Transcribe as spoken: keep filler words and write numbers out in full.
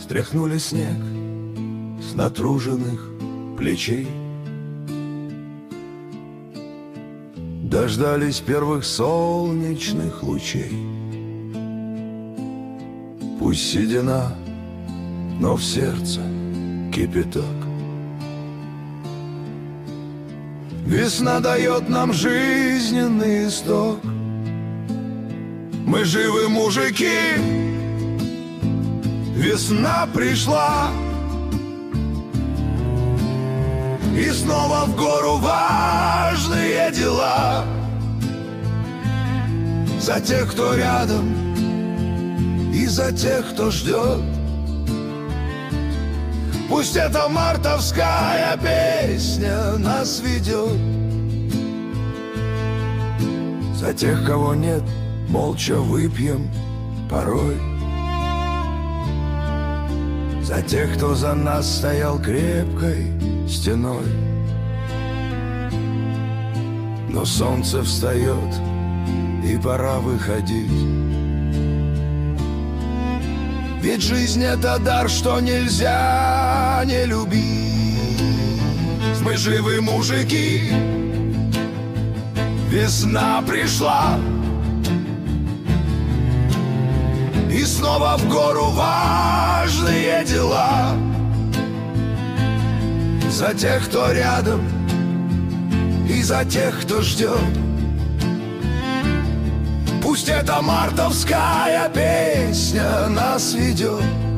Стряхнули снег с натруженных плечей, дождались первых солнечных лучей. Пусть седина, но в сердце кипяток. Весна дает нам жизненный исток. Мы живы, мужики, весна пришла, и снова в гору важные дела. За тех, кто рядом, и за тех, кто ждет. Пусть эта мартовская песня нас ведет. За тех, кого нет, молча выпьем порой. За тех, кто за нас стоял крепкой стеной. Но солнце встает, и пора выходить. Ведь жизнь — это дар, что нельзя не любить. Мы живы, мужики, весна пришла, и снова в гору важные дела. За тех, кто рядом, и за тех, кто ждет. Пусть эта мартовская песня нас ведет.